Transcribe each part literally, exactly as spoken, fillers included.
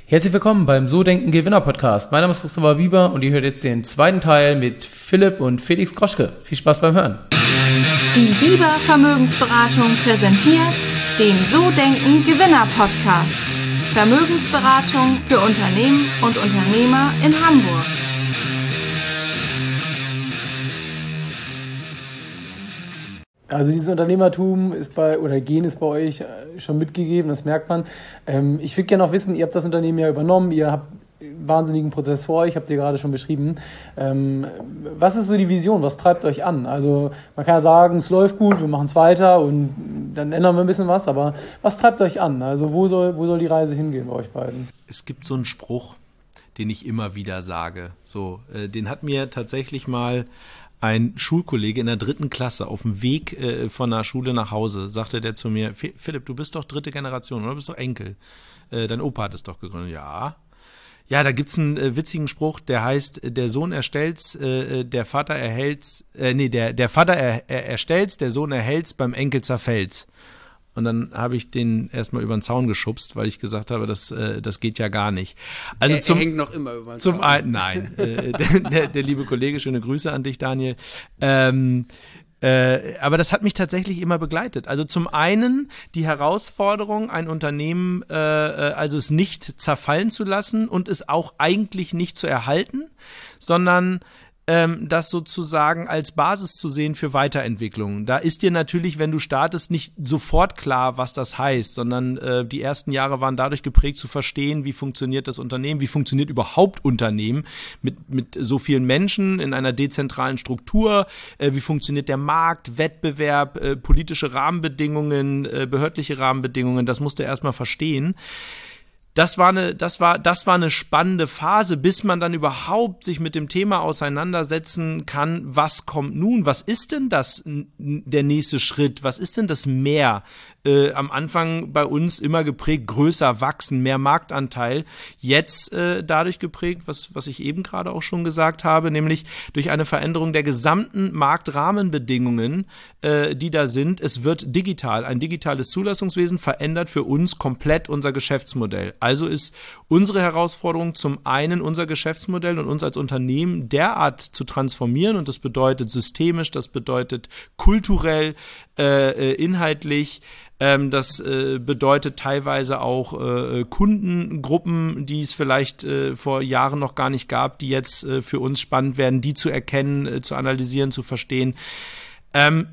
Herzlich willkommen beim So Denken Gewinner Podcast. Mein Name ist Christopher Bieber und ihr hört jetzt den zweiten Teil mit Philipp und Felix Groschke. Viel Spaß beim Hören. Die Bieber Vermögensberatung präsentiert den So Denken Gewinner Podcast. Vermögensberatung für Unternehmen und Unternehmer in Hamburg. Also dieses Unternehmertum ist bei, oder Gen ist bei euch schon mitgegeben, das merkt man. Ähm, ich würde gerne noch wissen, ihr habt das Unternehmen ja übernommen, ihr habt einen wahnsinnigen Prozess vor euch, habt ihr gerade schon beschrieben. Ähm, was ist so die Vision, was treibt euch an? Also man kann ja sagen, es läuft gut, wir machen es weiter und dann ändern wir ein bisschen was, aber was treibt euch an? Also wo soll, wo soll die Reise hingehen bei euch beiden? Es gibt so einen Spruch, den ich immer wieder sage. So, äh, den hat mir tatsächlich mal ein Schulkollege in der dritten Klasse auf dem Weg äh, von der Schule nach Hause, sagte der zu mir, Philipp, du bist doch dritte Generation, oder? Du bist doch Enkel. Äh, dein Opa hat es doch gegründet. Ja. Ja, da gibt's einen äh, witzigen Spruch, der heißt, der Sohn erstellt's, äh, der Vater erhält's, äh, nee, der, der Vater er, er, erstellt's, der Sohn erhält's, beim Enkel zerfällt's. Und dann habe ich den erstmal über den Zaun geschubst, weil ich gesagt habe, das, äh, das geht ja gar nicht. Also er, zum, er hängt noch immer über den zum Zaun. einen, nein, äh, der, der, der liebe Kollege, schöne Grüße an dich, Daniel. Ähm, äh, aber das hat mich tatsächlich immer begleitet. Also zum einen die Herausforderung, ein Unternehmen, äh, also es nicht zerfallen zu lassen und es auch eigentlich nicht zu erhalten, sondern Ähm, das sozusagen als Basis zu sehen für Weiterentwicklung. Da ist dir natürlich, wenn du startest, nicht sofort klar, was das heißt, sondern äh, die ersten Jahre waren dadurch geprägt, zu verstehen, wie funktioniert das Unternehmen, wie funktioniert überhaupt Unternehmen mit, mit so vielen Menschen in einer dezentralen Struktur, äh, wie funktioniert der Markt, Wettbewerb, äh, politische Rahmenbedingungen, äh, behördliche Rahmenbedingungen, das musst du erstmal verstehen. Das war eine, das war, das war eine spannende Phase, bis man dann überhaupt sich mit dem Thema auseinandersetzen kann. Was kommt nun? Was ist denn das, der nächste Schritt? Was ist denn das Mehr? Äh, am Anfang bei uns immer geprägt, größer wachsen, mehr Marktanteil. Jetzt äh, dadurch geprägt, was, was ich eben gerade auch schon gesagt habe, nämlich durch eine Veränderung der gesamten Marktrahmenbedingungen, äh, die da sind. Es wird digital. Ein digitales Zulassungswesen verändert für uns komplett unser Geschäftsmodell. Also ist unsere Herausforderung zum einen, unser Geschäftsmodell und uns als Unternehmen derart zu transformieren, und das bedeutet systemisch, das bedeutet kulturell, äh, inhaltlich, ähm, das äh, bedeutet teilweise auch äh, Kundengruppen, die es vielleicht äh, vor Jahren noch gar nicht gab, die jetzt äh, für uns spannend werden, die zu erkennen, äh, zu analysieren, zu verstehen. Ähm,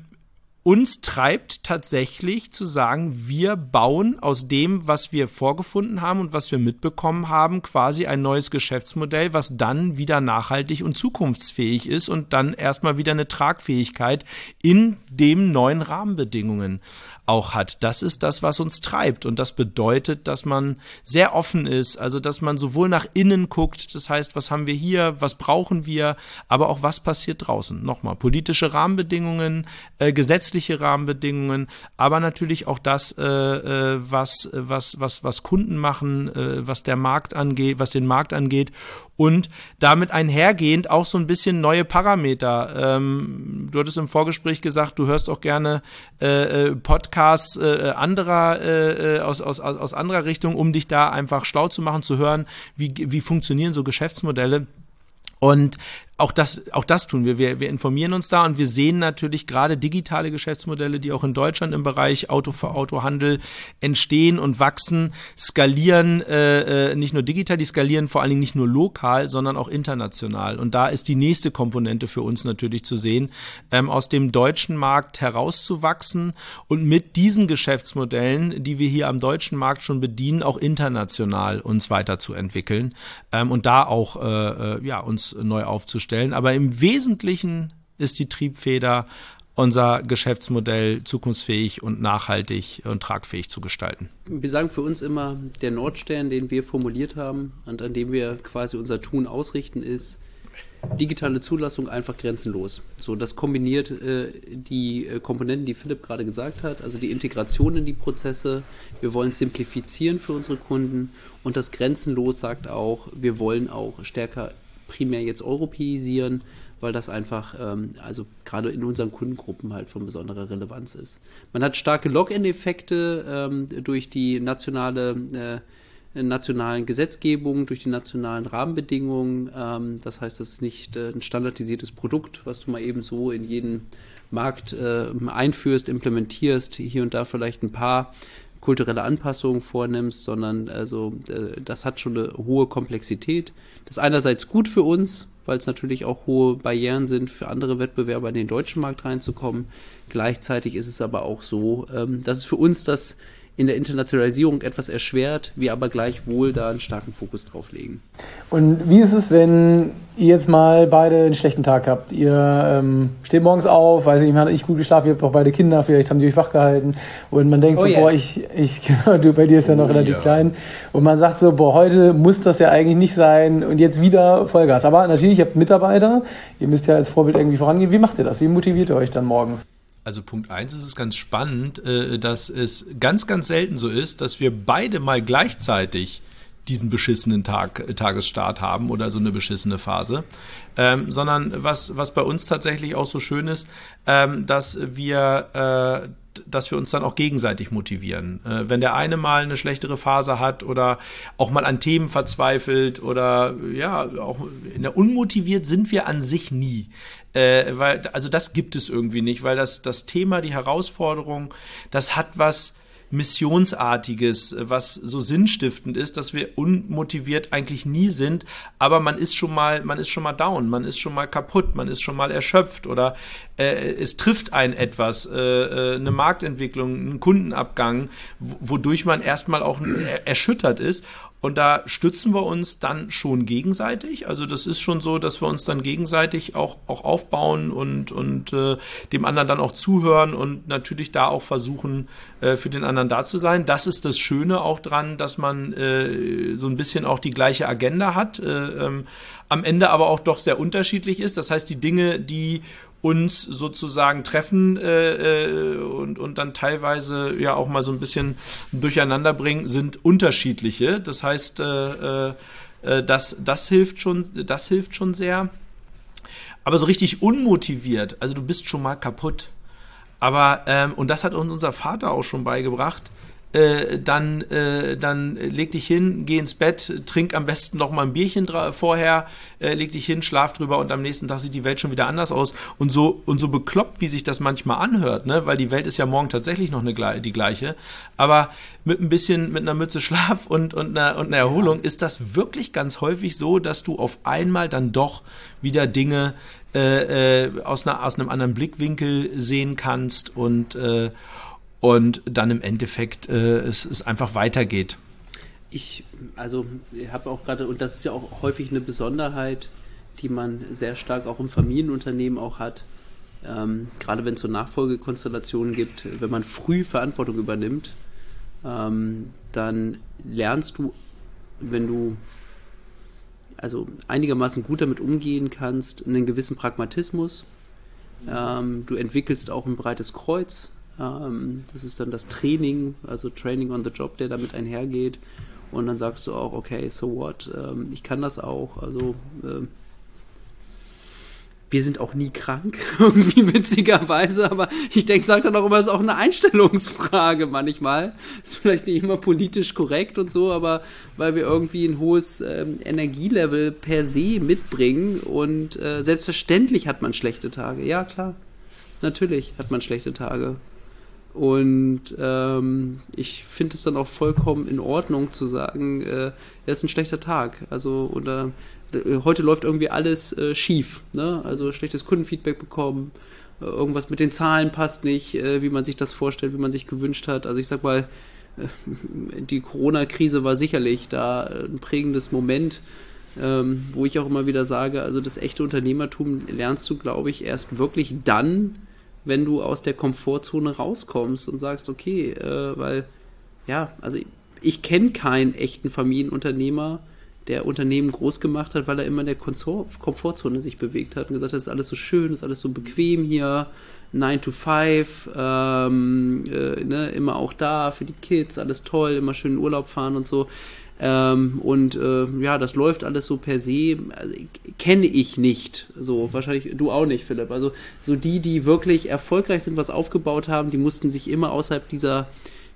Uns treibt tatsächlich zu sagen, wir bauen aus dem, was wir vorgefunden haben und was wir mitbekommen haben, quasi ein neues Geschäftsmodell, was dann wieder nachhaltig und zukunftsfähig ist und dann erstmal wieder eine Tragfähigkeit in den neuen Rahmenbedingungen auch hat. Das ist das, was uns treibt, und das bedeutet, dass man sehr offen ist, also dass man sowohl nach innen guckt, das heißt, was haben wir hier, was brauchen wir, aber auch was passiert draußen. Nochmal, politische Rahmenbedingungen, äh, gesetzliche Rahmenbedingungen, aber natürlich auch das, äh, was, was, was, was Kunden machen, äh, was der Markt angeht, was den Markt angeht, und damit einhergehend auch so ein bisschen neue Parameter. Ähm, du hattest im Vorgespräch gesagt, du hörst auch gerne äh, Podcasts äh, anderer äh, aus, aus, aus anderer Richtung, um dich da einfach schlau zu machen, zu hören, wie, wie funktionieren so Geschäftsmodelle. Und auch das, auch das tun wir. wir. Wir informieren uns da, und wir sehen natürlich gerade digitale Geschäftsmodelle, die auch in Deutschland im Bereich Auto für Autohandel entstehen und wachsen, skalieren, äh, nicht nur digital, die skalieren vor allen Dingen nicht nur lokal, sondern auch international. Und da ist die nächste Komponente für uns natürlich zu sehen, ähm, aus dem deutschen Markt herauszuwachsen und mit diesen Geschäftsmodellen, die wir hier am deutschen Markt schon bedienen, auch international uns weiterzuentwickeln, ähm, und da auch äh, ja, uns neu aufzustellen. Aber im Wesentlichen ist die Triebfeder, unser Geschäftsmodell zukunftsfähig und nachhaltig und tragfähig zu gestalten. Wir sagen für uns immer, der Nordstern, den wir formuliert haben und an dem wir quasi unser Tun ausrichten, ist digitale Zulassung einfach grenzenlos. So, das kombiniert äh, die äh, Komponenten, die Philipp gerade gesagt hat, also die Integration in die Prozesse. Wir wollen simplifizieren für unsere Kunden, und das grenzenlos sagt auch, wir wollen auch stärker primär jetzt europäisieren, weil das einfach, ähm, also gerade in unseren Kundengruppen halt von besonderer Relevanz ist. Man hat starke Login-Effekte ähm, durch die nationale nationalen Gesetzgebung, durch die nationalen Rahmenbedingungen. Ähm, das heißt, das ist nicht äh, ein standardisiertes Produkt, was du mal eben so in jeden Markt äh, einführst, implementierst, hier und da vielleicht ein paar kulturelle Anpassungen vornimmst, sondern also äh, das hat schon eine hohe Komplexität. Das ist einerseits gut für uns, weil es natürlich auch hohe Barrieren sind, für andere Wettbewerber in den deutschen Markt reinzukommen. Gleichzeitig ist es aber auch so, ähm, dass es für uns das in der Internationalisierung etwas erschwert, wir aber gleichwohl da einen starken Fokus drauf legen. Und wie ist es, wenn ihr jetzt mal beide einen schlechten Tag habt? Ihr ähm, steht morgens auf, weiß nicht, man hat nicht gut geschlafen, ihr habt auch beide Kinder, vielleicht haben die euch wach gehalten und man denkt oh so, yes. boah, ich, ich du, bei dir ist ja noch relativ ja. klein und man sagt so, boah, heute muss das ja eigentlich nicht sein und jetzt wieder Vollgas. Aber natürlich, ihr habt Mitarbeiter, ihr müsst ja als Vorbild irgendwie vorangehen. Wie macht ihr das? Wie motiviert ihr euch dann morgens? Also Punkt eins ist es ganz spannend, äh, dass es ganz, ganz selten so ist, dass wir beide mal gleichzeitig diesen beschissenen Tag, Tagesstart haben oder so eine beschissene Phase, ähm, sondern was, was bei uns tatsächlich auch so schön ist, ähm, dass wir äh, dass wir uns dann auch gegenseitig motivieren. Äh, wenn der eine mal eine schlechtere Phase hat oder auch mal an Themen verzweifelt oder ja, auch in der unmotiviert sind wir an sich nie. Äh, weil, also das gibt es irgendwie nicht, weil das, das Thema, die Herausforderung, das hat was Missionsartiges, was so sinnstiftend ist, dass wir unmotiviert eigentlich nie sind, aber man ist schon mal, man ist schon mal down, man ist schon mal kaputt, man ist schon mal erschöpft oder äh, es trifft einen etwas, äh, eine Marktentwicklung, einen Kundenabgang, wodurch man erstmal auch erschüttert ist. Und da stützen wir uns dann schon gegenseitig. Also das ist schon so, dass wir uns dann gegenseitig auch, auch aufbauen und, und äh, dem anderen dann auch zuhören und natürlich da auch versuchen, äh, für den anderen da zu sein. Das ist das Schöne auch dran, dass man äh, so ein bisschen auch die gleiche Agenda hat, äh, ähm, am Ende aber auch doch sehr unterschiedlich ist. Das heißt, die Dinge, die uns sozusagen treffen äh, und, und dann teilweise ja auch mal so ein bisschen durcheinander bringen, sind unterschiedliche. Das heißt, äh, äh, das, das hilft schon, das hilft schon sehr. Aber so richtig unmotiviert, also du bist schon mal kaputt. Aber, ähm, und das hat uns unser Vater auch schon beigebracht, Äh, dann, äh, dann leg dich hin, geh ins Bett, trink am besten noch mal ein Bierchen dra- vorher, äh, leg dich hin, schlaf drüber und am nächsten Tag sieht die Welt schon wieder anders aus. Und so, und so bekloppt, wie sich das manchmal anhört, ne? Weil die Welt ist ja morgen tatsächlich noch eine, die gleiche. Aber mit ein bisschen, mit einer Mütze Schlaf und, und, einer, und einer Erholung ja. ist das wirklich ganz häufig so, dass du auf einmal dann doch wieder Dinge äh, äh, aus, einer, aus einem anderen Blickwinkel sehen kannst und äh, und dann im Endeffekt äh, es, es einfach weitergeht. Ich, also, ich habe auch gerade, und das ist ja auch häufig eine Besonderheit, die man sehr stark auch im Familienunternehmen auch hat, ähm, gerade wenn es so Nachfolgekonstellationen gibt, wenn man früh Verantwortung übernimmt, ähm, dann lernst du, wenn du also einigermaßen gut damit umgehen kannst, einen gewissen Pragmatismus. Ähm, du entwickelst auch ein breites Kreuz. Das ist dann das Training, also Training on the Job, der damit einhergeht. Und dann sagst du auch, okay, so what, ich kann das auch. Also wir sind auch nie krank, irgendwie witzigerweise, aber ich denke, sag dann auch immer, es ist auch eine Einstellungsfrage manchmal. Ist vielleicht nicht immer politisch korrekt und so, aber weil wir irgendwie ein hohes ähm, Energielevel per se mitbringen und äh, selbstverständlich hat man schlechte Tage. Ja, klar, natürlich hat man schlechte Tage. Und ähm, ich finde es dann auch vollkommen in Ordnung zu sagen, äh, das ist ein schlechter Tag. Also oder äh, heute läuft irgendwie alles äh, schief. Ne? Also schlechtes Kundenfeedback bekommen, äh, irgendwas mit den Zahlen passt nicht, äh, wie man sich das vorstellt, wie man sich gewünscht hat. Also ich sag mal, äh, die Corona-Krise war sicherlich da ein prägendes Moment, ähm, wo ich auch immer wieder sage, also das echte Unternehmertum lernst du, glaube ich, erst wirklich dann, wenn du aus der Komfortzone rauskommst und sagst, okay, äh, weil, ja, also ich, ich kenne keinen echten Familienunternehmer, der Unternehmen groß gemacht hat, weil er immer in der Komfort- Komfortzone sich bewegt hat und gesagt hat, das ist alles so schön, das ist alles so bequem hier, nine to five, ähm, äh, ne, immer auch da für die Kids, alles toll, immer schön in Urlaub fahren und so. Ähm, und äh, ja, das läuft alles so per se, also, kenne ich nicht, so wahrscheinlich du auch nicht, Philipp, also so die, die wirklich erfolgreich sind, was aufgebaut haben, die mussten sich immer außerhalb dieser,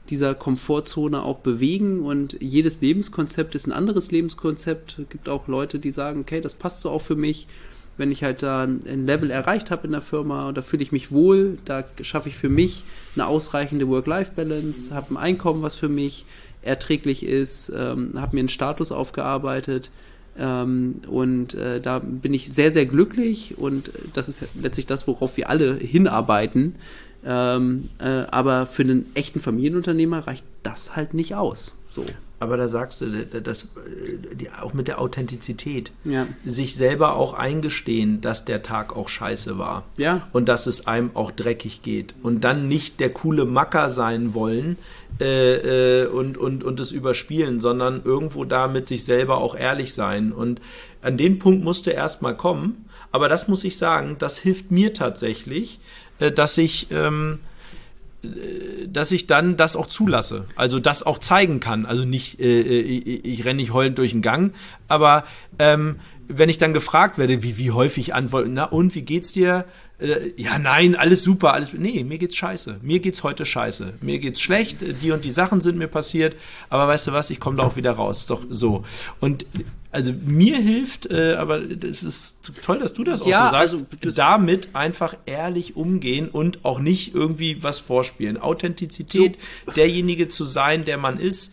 dieser Komfortzone auch bewegen und jedes Lebenskonzept ist ein anderes Lebenskonzept. Es gibt auch Leute, die sagen, okay, das passt so auch für mich. Wenn ich halt da ein Level erreicht habe in der Firma, da fühle ich mich wohl, da schaffe ich für mich eine ausreichende Work-Life-Balance, habe ein Einkommen, was für mich erträglich ist, ähm, habe mir einen Status aufgearbeitet ähm, und äh, da bin ich sehr, sehr glücklich und das ist letztlich das, worauf wir alle hinarbeiten. Ähm, äh, aber für einen echten Familienunternehmer reicht das halt nicht aus. So. Aber da sagst du, das, die, auch mit der Authentizität, ja. sich selber auch eingestehen, dass der Tag auch scheiße war ja. und dass es einem auch dreckig geht und dann nicht der coole Macker sein wollen äh, äh, und, und, und es überspielen, sondern irgendwo da mit sich selber auch ehrlich sein und an den Punkt musst du erstmal kommen, aber das muss ich sagen, das hilft mir tatsächlich, äh, dass ich ähm, dass ich dann das auch zulasse, also das auch zeigen kann, also nicht, äh, ich, ich renne nicht heulend durch den Gang, aber ähm, wenn ich dann gefragt werde, wie, wie häufig antworten, na und, wie geht's dir? Äh, ja, nein, alles super, alles, nee, mir geht's scheiße, mir geht's heute scheiße, mir geht's schlecht, die und die Sachen sind mir passiert, aber weißt du was, ich komme da auch wieder raus, ist doch so. Und also mir hilft, äh, aber das ist toll, dass du das auch ja, so sagst, also, das damit einfach ehrlich umgehen und auch nicht irgendwie was vorspielen. Authentizität, so, derjenige zu sein, der man ist,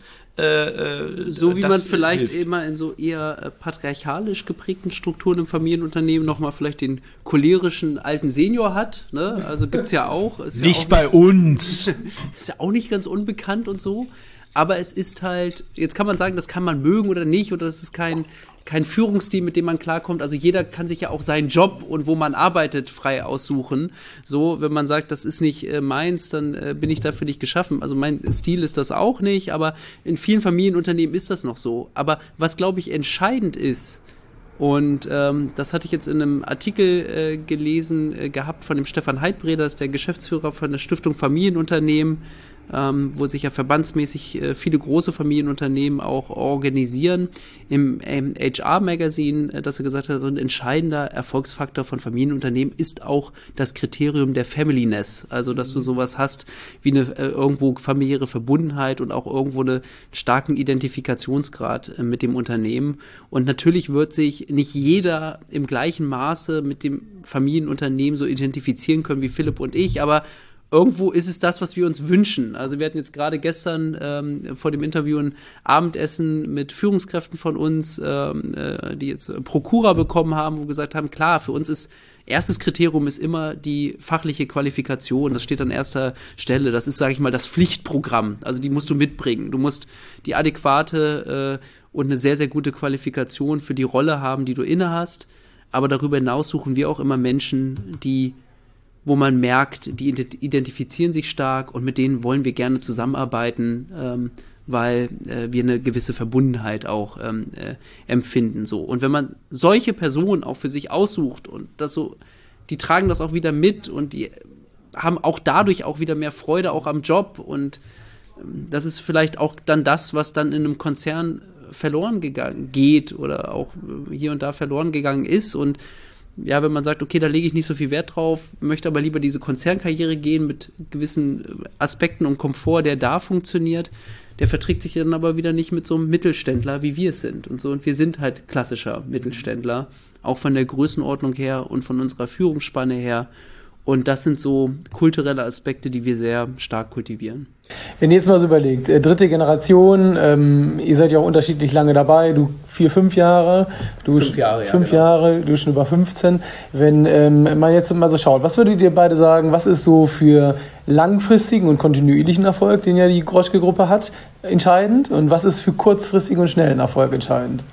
Äh, so wie man vielleicht hilft. immer in so eher äh, patriarchalisch geprägten Strukturen im Familienunternehmen nochmal vielleicht den cholerischen alten Senior hat, ne? Also gibt's ja auch. Ist nicht ja auch bei nichts, uns. Ist ja auch nicht ganz unbekannt und so. Aber es ist halt, jetzt kann man sagen, das kann man mögen oder nicht, oder das ist kein, kein Führungsstil, mit dem man klarkommt. Also jeder kann sich ja auch seinen Job und wo man arbeitet frei aussuchen. So, wenn man sagt, das ist nicht äh, meins, dann äh, bin ich dafür nicht geschaffen. Also mein Stil ist das auch nicht, aber in vielen Familienunternehmen ist das noch so. Aber was, glaube ich, entscheidend ist, und ähm, das hatte ich jetzt in einem Artikel äh, gelesen äh, gehabt von dem Stefan Heidbreder, das ist der Geschäftsführer von der Stiftung Familienunternehmen, Ähm, wo sich ja verbandsmäßig äh, viele große Familienunternehmen auch organisieren. Im, im H R-Magazin, äh, dass er gesagt hat, so ein entscheidender Erfolgsfaktor von Familienunternehmen ist auch das Kriterium der Familyness. Also, dass du sowas hast wie eine äh, irgendwo familiäre Verbundenheit und auch irgendwo einen starken Identifikationsgrad äh, mit dem Unternehmen. Und natürlich wird sich nicht jeder im gleichen Maße mit dem Familienunternehmen so identifizieren können wie Philipp und ich, aber irgendwo ist es das, was wir uns wünschen. Also wir hatten jetzt gerade gestern ähm, vor dem Interview ein Abendessen mit Führungskräften von uns, ähm, äh, die jetzt Prokura bekommen haben, wo wir gesagt haben, klar, für uns ist erstes Kriterium ist immer die fachliche Qualifikation. Das steht an erster Stelle. Das ist, sage ich mal, das Pflichtprogramm. Also die musst du mitbringen. Du musst die adäquate äh, und eine sehr, sehr gute Qualifikation für die Rolle haben, die du inne hast. Aber darüber hinaus suchen wir auch immer Menschen, die wo man merkt, die identifizieren sich stark und mit denen wollen wir gerne zusammenarbeiten, ähm, weil äh, wir eine gewisse Verbundenheit auch ähm, äh, empfinden. So. Und wenn man solche Personen auch für sich aussucht und das so, die tragen das auch wieder mit und die haben auch dadurch auch wieder mehr Freude auch am Job und ähm, das ist vielleicht auch dann das, was dann in einem Konzern verloren gegangen geht oder auch hier und da verloren gegangen ist und ja, wenn man sagt, okay, da lege ich nicht so viel Wert drauf, möchte aber lieber diese Konzernkarriere gehen mit gewissen Aspekten und Komfort, der da funktioniert, der verträgt sich dann aber wieder nicht mit so einem Mittelständler, wie wir es sind und so. Und wir sind halt klassischer Mittelständler, auch von der Größenordnung her und von unserer Führungsspanne her. Und das sind so kulturelle Aspekte, die wir sehr stark kultivieren. Wenn ihr jetzt mal so überlegt, äh, dritte Generation, ähm, ihr seid ja auch unterschiedlich lange dabei, du vier, fünf Jahre, du fünf Jahre, ja, fünf genau. Jahre, du schon über fünfzehn. Wenn ähm, man jetzt mal so schaut, was würdet ihr beide sagen, was ist so für langfristigen und kontinuierlichen Erfolg, den ja die Groschke-Gruppe hat, entscheidend und was ist für kurzfristigen und schnellen Erfolg entscheidend?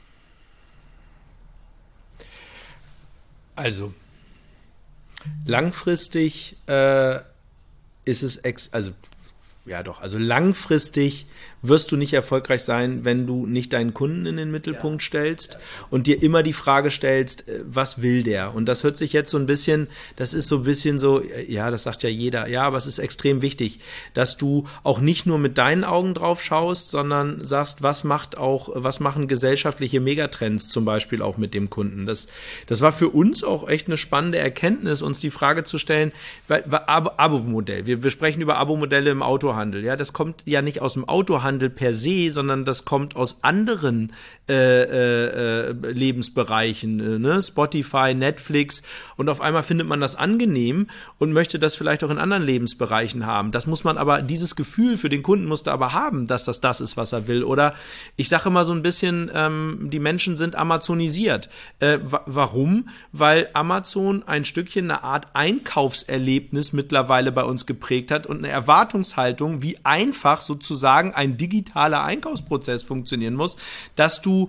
Also langfristig äh, ist es, ex also ja doch, also langfristig wirst du nicht erfolgreich sein, wenn du nicht deinen Kunden in den Mittelpunkt ja. stellst und dir immer die Frage stellst, was will der? Und das hört sich jetzt so ein bisschen, das ist so ein bisschen so, ja, das sagt ja jeder, ja, aber es ist extrem wichtig, dass du auch nicht nur mit deinen Augen drauf schaust, sondern sagst, was macht auch, was machen gesellschaftliche Megatrends zum Beispiel auch mit dem Kunden? Das, das war für uns auch echt eine spannende Erkenntnis, uns die Frage zu stellen, weil, weil Abo-Modell, wir, wir sprechen über Abo-Modelle im Autohandel, ja, das kommt ja nicht aus dem Autohandel per se, sondern das kommt aus anderen äh, äh, Lebensbereichen, äh, ne? Spotify, Netflix, und auf einmal findet man das angenehm und möchte das vielleicht auch in anderen Lebensbereichen haben. Das muss man aber, dieses Gefühl für den Kunden musste aber haben, dass das das ist, was er will. Oder ich sage immer so ein bisschen, ähm, die Menschen sind amazonisiert. Äh, wa- warum? Weil Amazon ein Stückchen eine Art Einkaufserlebnis mittlerweile bei uns geprägt hat und eine Erwartungshaltung, wie einfach sozusagen ein digitaler Einkaufsprozess funktionieren muss, dass du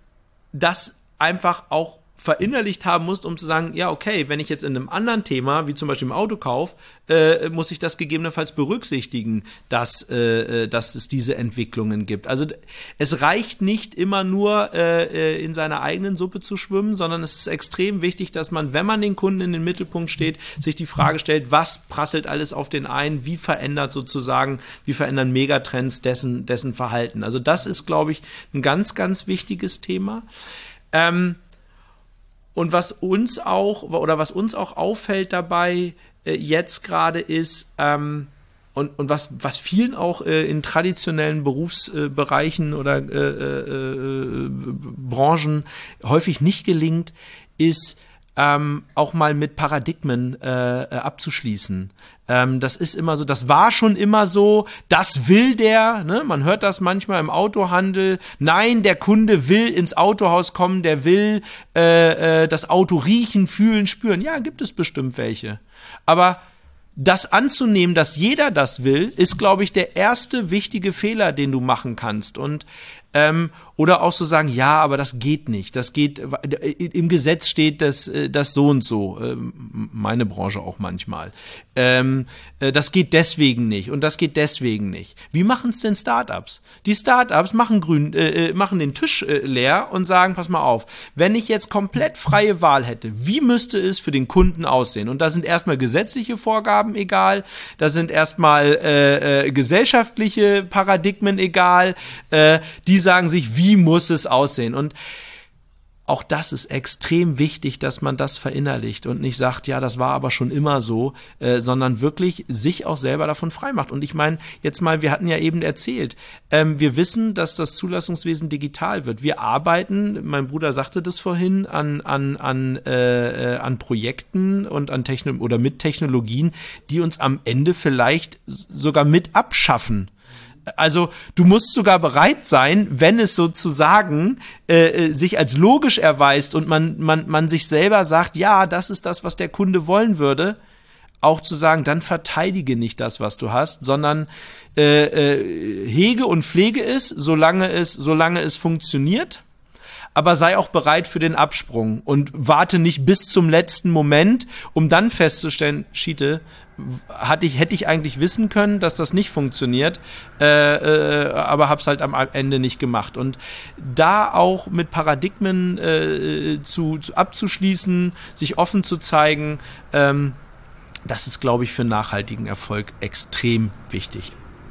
das einfach auch verinnerlicht haben musst, um zu sagen, ja, okay, wenn ich jetzt in einem anderen Thema, wie zum Beispiel im Autokauf, äh, muss ich das gegebenenfalls berücksichtigen, dass, äh, dass es diese Entwicklungen gibt. Also es reicht nicht immer nur äh, in seiner eigenen Suppe zu schwimmen, sondern es ist extrem wichtig, dass man, wenn man den Kunden in den Mittelpunkt steht, sich die Frage stellt, was prasselt alles auf den ein, wie verändert sozusagen, wie verändern Megatrends dessen, dessen Verhalten. Also das ist, glaube ich, ein ganz, ganz wichtiges Thema. Ähm, Und was uns auch, oder was uns auch auffällt dabei äh, jetzt gerade ist, ähm, und, und was, was vielen auch äh, in traditionellen Berufsbereichen äh, oder äh, äh, Branchen häufig nicht gelingt, ist ähm, auch mal mit Paradigmen äh, abzuschließen. Ähm, das ist immer so, das war schon immer so, das will der, ne? Man hört das manchmal im Autohandel, nein, der Kunde will ins Autohaus kommen, der will äh, äh, das Auto riechen, fühlen, spüren. Ja, gibt es bestimmt welche. Aber das anzunehmen, dass jeder das will, ist, glaube ich, der erste wichtige Fehler, den du machen kannst. Und ähm, oder auch so sagen, ja, aber das geht nicht. Das geht, im Gesetz steht das, das so und so. Ähm, meine Branche auch manchmal. Ähm, das geht deswegen nicht und das geht deswegen nicht. Wie machen es denn Startups? Die Startups machen grün, äh, machen den Tisch äh, leer und sagen, pass mal auf, wenn ich jetzt komplett freie Wahl hätte, wie müsste es für den Kunden aussehen? Und da sind erstmal gesetzliche Vorgaben egal, da sind erstmal äh, äh, gesellschaftliche Paradigmen egal, äh, die sagen sich, wie muss es aussehen? Und auch das ist extrem wichtig, dass man das verinnerlicht und nicht sagt, ja, das war aber schon immer so, äh, sondern wirklich sich auch selber davon frei macht. Und ich meine, jetzt mal, wir hatten ja eben erzählt, ähm, wir wissen, dass das Zulassungswesen digital wird. Wir arbeiten, mein Bruder sagte das vorhin, an, an, an, äh, an Projekten und an Techno- oder mit Technologien, die uns am Ende vielleicht sogar mit abschaffen. Also du musst sogar bereit sein, wenn es sozusagen äh, sich als logisch erweist und man, man, man sich selber sagt, ja, das ist das, was der Kunde wollen würde, auch zu sagen, dann verteidige nicht das, was du hast, sondern äh, äh, hege und pflege es, solange es, solange es funktioniert. Aber sei auch bereit für den Absprung und warte nicht bis zum letzten Moment, um dann festzustellen, Schiete, hatte ich, hätte ich eigentlich wissen können, dass das nicht funktioniert, äh, äh, aber hab's halt am Ende nicht gemacht. Und da auch mit Paradigmen äh, zu, zu abzuschließen, sich offen zu zeigen, ähm, das ist, glaube ich, für nachhaltigen Erfolg extrem wichtig.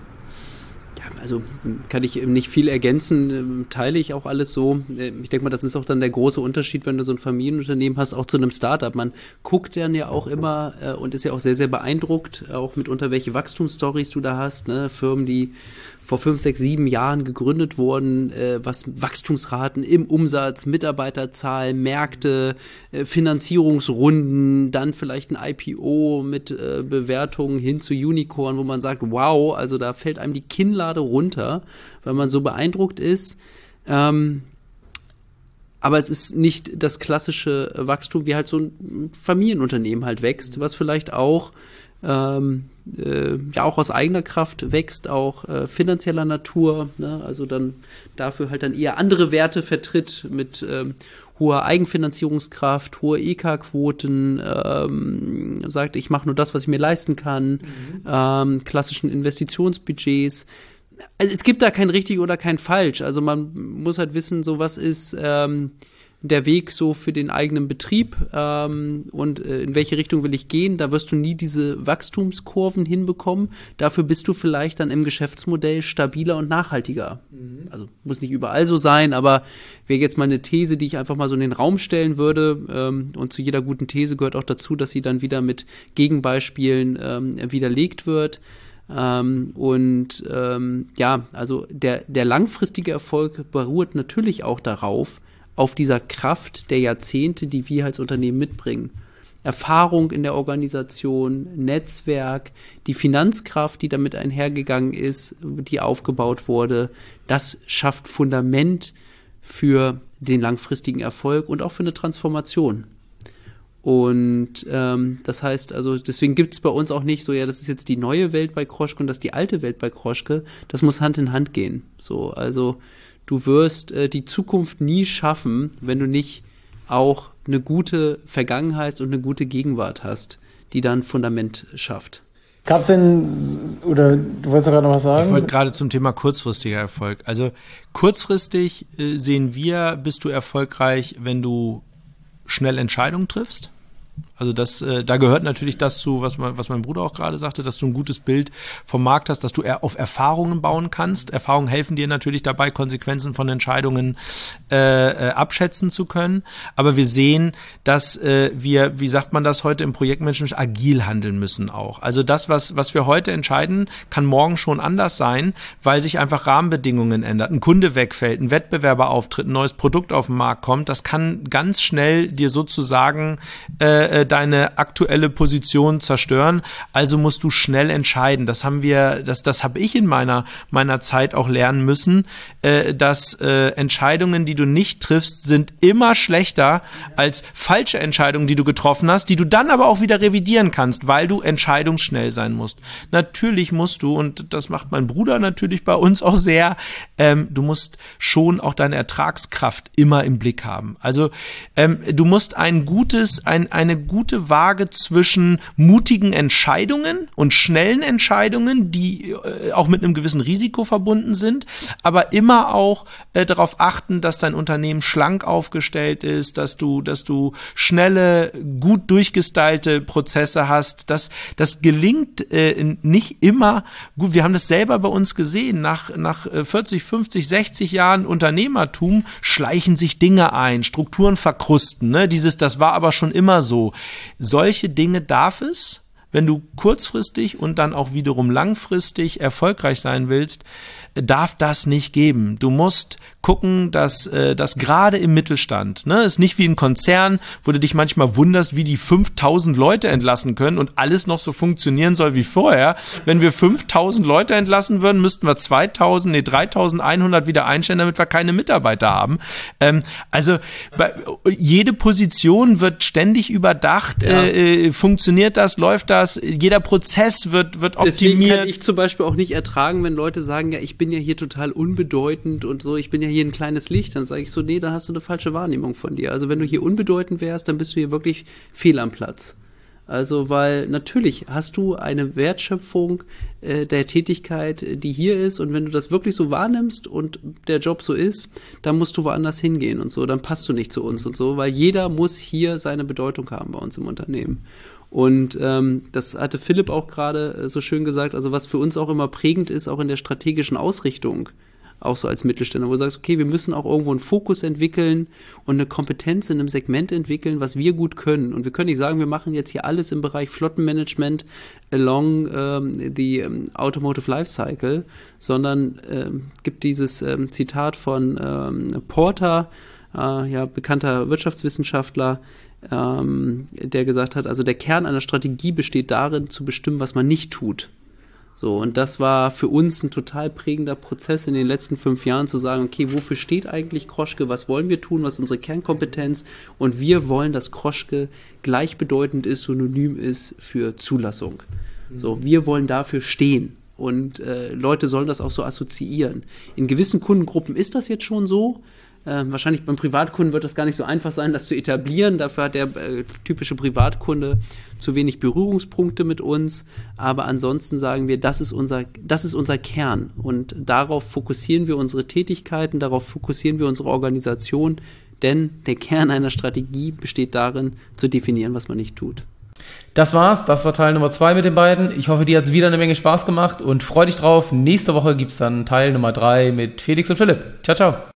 Also kann ich nicht viel ergänzen, teile ich auch alles so. Ich denke mal, das ist auch dann der große Unterschied, wenn du so ein Familienunternehmen hast, auch zu einem Startup. Man guckt dann ja auch immer äh, und ist ja auch sehr, sehr beeindruckt, auch mitunter, welche Wachstumsstories du da hast, ne? Firmen, die vor fünf, sechs, sieben Jahren gegründet wurden, äh, was Wachstumsraten im Umsatz, Mitarbeiterzahl, Märkte, äh, Finanzierungsrunden, dann vielleicht ein I P O mit äh, Bewertungen hin zu Unicorn, wo man sagt, wow, also da fällt einem die Kinnlade runter, weil man so beeindruckt ist. Ähm, aber es ist nicht das klassische Wachstum, wie halt so ein Familienunternehmen halt wächst, was vielleicht auch Ähm, äh, ja auch aus eigener Kraft wächst, auch äh, finanzieller Natur, ne? Also dann dafür halt dann eher andere Werte vertritt mit ähm, hoher Eigenfinanzierungskraft, hohe E K-Quoten, ähm, sagt, ich mache nur das, was ich mir leisten kann, mhm. ähm, klassischen Investitionsbudgets. Also es gibt da kein richtig oder kein falsch. Also man muss halt wissen, so was ist ähm, der Weg so für den eigenen Betrieb ähm, und äh, in welche Richtung will ich gehen. Da wirst du nie diese Wachstumskurven hinbekommen. Dafür bist du vielleicht dann im Geschäftsmodell stabiler und nachhaltiger. Mhm. Also muss nicht überall so sein, aber wäre jetzt mal eine These, die ich einfach mal so in den Raum stellen würde. Ähm, und zu jeder guten These gehört auch dazu, dass sie dann wieder mit Gegenbeispielen ähm, widerlegt wird. Ähm, und ähm, ja, also der, der langfristige Erfolg beruht natürlich auch darauf, auf dieser Kraft der Jahrzehnte, die wir als Unternehmen mitbringen. Erfahrung in der Organisation, Netzwerk, die Finanzkraft, die damit einhergegangen ist, die aufgebaut wurde, das schafft Fundament für den langfristigen Erfolg und auch für eine Transformation. Und ähm, das heißt, also deswegen gibt es bei uns auch nicht so, ja, das ist jetzt die neue Welt bei Kroschke und das ist die alte Welt bei Kroschke. Das muss Hand in Hand gehen. So, also du wirst äh, die Zukunft nie schaffen, wenn du nicht auch eine gute Vergangenheit und eine gute Gegenwart hast, die dann Fundament schafft. Gab es denn, oder du wolltest doch gerade noch was sagen? Ich wollte gerade zum Thema kurzfristiger Erfolg. Also kurzfristig äh, sehen wir, bist du erfolgreich, wenn du schnell Entscheidungen triffst. Also das, äh, da gehört natürlich das zu, was, man, was mein Bruder auch gerade sagte, dass du ein gutes Bild vom Markt hast, dass du eher auf Erfahrungen bauen kannst. Erfahrungen helfen dir natürlich dabei, Konsequenzen von Entscheidungen äh, äh, abschätzen zu können. Aber wir sehen, dass äh, wir, wie sagt man das heute im Projektmanagement, agil handeln müssen auch. Also das, was, was wir heute entscheiden, kann morgen schon anders sein, weil sich einfach Rahmenbedingungen ändern. Ein Kunde wegfällt, ein Wettbewerber auftritt, ein neues Produkt auf den Markt kommt. Das kann ganz schnell dir sozusagen äh, deine aktuelle Position zerstören, also musst du schnell entscheiden. Das haben wir, das, das habe ich in meiner, meiner Zeit auch lernen müssen, äh, dass äh, Entscheidungen, die du nicht triffst, sind immer schlechter als falsche Entscheidungen, die du getroffen hast, die du dann aber auch wieder revidieren kannst, weil du entscheidungsschnell sein musst. Natürlich musst du, und das macht mein Bruder natürlich bei uns auch sehr, ähm, du musst schon auch deine Ertragskraft immer im Blick haben. Also ähm, du musst ein gutes, ein, eine gute Waage zwischen mutigen Entscheidungen und schnellen Entscheidungen, die äh, auch mit einem gewissen Risiko verbunden sind, aber immer auch äh, darauf achten, dass dein Unternehmen schlank aufgestellt ist, dass du, dass du schnelle, gut durchgestylte Prozesse hast. Das, das gelingt äh, nicht immer gut. Wir haben das selber bei uns gesehen. Nach, nach vierzig, fünfzig, sechzig Jahren Unternehmertum schleichen sich Dinge ein, Strukturen verkrusten. Ne? Dieses, das war aber schon immer so. Solche Dinge darf es, wenn du kurzfristig und dann auch wiederum langfristig erfolgreich sein willst, darf das nicht geben. Du musst gucken, dass äh, das gerade im Mittelstand, ne, ist nicht wie ein Konzern, wo du dich manchmal wunderst, wie die fünftausend Leute entlassen können und alles noch so funktionieren soll wie vorher. Wenn wir fünftausend Leute entlassen würden, müssten wir zweitausend, nee, dreitausendeinhundert wieder einstellen, damit wir keine Mitarbeiter haben. Ähm, also bei, jede Position wird ständig überdacht. Ja. Äh, funktioniert das, läuft das? Jeder Prozess wird, wird optimiert. Deswegen kann ich zum Beispiel auch nicht ertragen, wenn Leute sagen, ja, ich bin ja hier total unbedeutend und so, ich bin ja hier ein kleines Licht. Dann sage ich so, nee, da hast du eine falsche Wahrnehmung von dir. Also wenn du hier unbedeutend wärst, dann bist du hier wirklich fehl am Platz. Also weil natürlich hast du eine Wertschöpfung äh, der Tätigkeit, die hier ist, und wenn du das wirklich so wahrnimmst und der Job so ist, dann musst du woanders hingehen und so, dann passt du nicht zu uns und so, weil jeder muss hier seine Bedeutung haben bei uns im Unternehmen. Und ähm, das hatte Philipp auch gerade äh, so schön gesagt, also was für uns auch immer prägend ist, auch in der strategischen Ausrichtung, auch so als Mittelständler, wo du sagst, okay, wir müssen auch irgendwo einen Fokus entwickeln und eine Kompetenz in einem Segment entwickeln, was wir gut können. Und wir können nicht sagen, wir machen jetzt hier alles im Bereich Flottenmanagement along ähm, the ähm, Automotive Lifecycle, sondern ähm, gibt dieses ähm, Zitat von ähm, Porter, äh, ja, bekannter Wirtschaftswissenschaftler, ähm, der gesagt hat, also der Kern einer Strategie besteht darin, zu bestimmen, was man nicht tut. So, und das war für uns ein total prägender Prozess in den letzten fünf Jahren, zu sagen, okay, wofür steht eigentlich Kroschke, was wollen wir tun, was ist unsere Kernkompetenz, und wir wollen, dass Kroschke gleichbedeutend ist, synonym ist für Zulassung. Mhm. So, wir wollen dafür stehen, und äh, Leute sollen das auch so assoziieren. In gewissen Kundengruppen ist das jetzt schon so, Äh, wahrscheinlich beim Privatkunden wird es gar nicht so einfach sein, das zu etablieren. Dafür hat der äh, typische Privatkunde zu wenig Berührungspunkte mit uns. Aber ansonsten sagen wir, das ist unser, das ist unser Kern. Und darauf fokussieren wir unsere Tätigkeiten, darauf fokussieren wir unsere Organisation. Denn der Kern einer Strategie besteht darin, zu definieren, was man nicht tut. Das war's, das war Teil Nummer zwei mit den beiden. Ich hoffe, dir hat's wieder eine Menge Spaß gemacht und freu dich drauf. Nächste Woche gibt's dann Teil Nummer drei mit Felix und Philipp. Ciao, ciao.